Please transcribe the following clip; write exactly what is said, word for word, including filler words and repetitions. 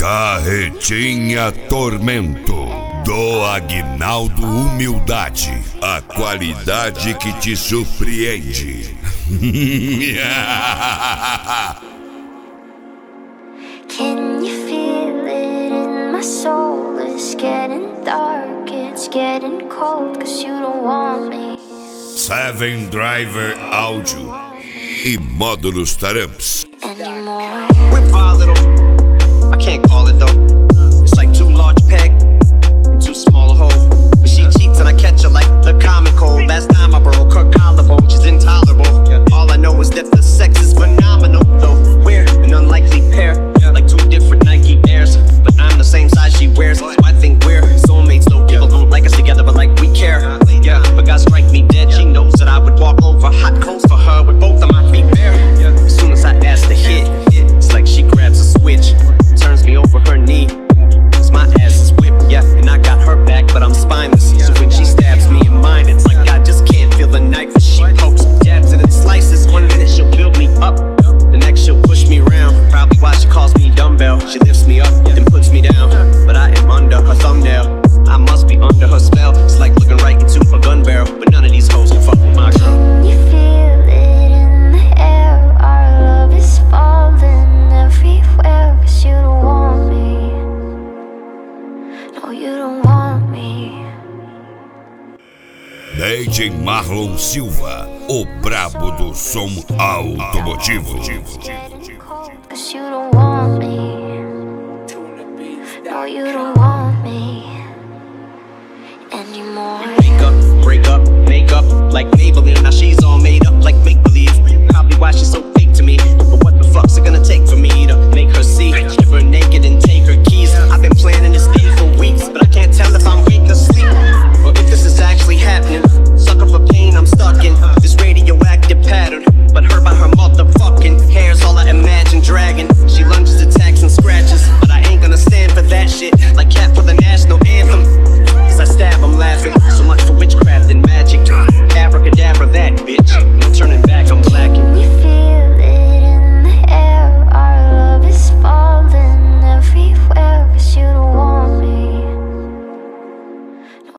Carretinha Tormento, do Aguinaldo Humildade, a qualidade que te surpreende. Can you feel it in my soul? It's getting dark, it's getting cold, cause you don't want me. Seven Driver Áudio e Módulos Taramps. Anymore. We're volatile. I can't call it though. It's like too large peg and too small a hole. But she cheats and I catch her like the common cold. Last time I broke her collarbone, she's intolerable. All I know is that the sex is phenomenal. Though we're an unlikely pair, like two different Nike Airs. But I'm the same size she wears, so I think we're soulmates. Though people don't like us together, but like we care. Yeah, but God strike me dead. She knows that I would walk over hot coals for her with both of my feet bare. As soon as I ask to hit, it's like she grabs a switch, turns me over her knee, cause my ass is whipped, yeah, and I got her back, but I'm spineless. So when she stabs me in mine, it's like I just can't feel the knife. She pokes, jabs, and it slices. One minute she'll build me up, the next she'll push me around. Probably why she calls me dumbbell. She lifts me up, then puts me down, but I am under her thumbnail. I must be under her spell. It's like looking right into a gun barrel, but none of these hoes can fuck with my girl. Can you feel it in the air? Our love is falling everywhere, cause you don't want me. No, you don't want me. D J Marlon Silva, o brabo do som automotivo. Getting cold, cause you don't want me. No, you don't want me anymore. Break up, break up, make up like Maybelline. Now she's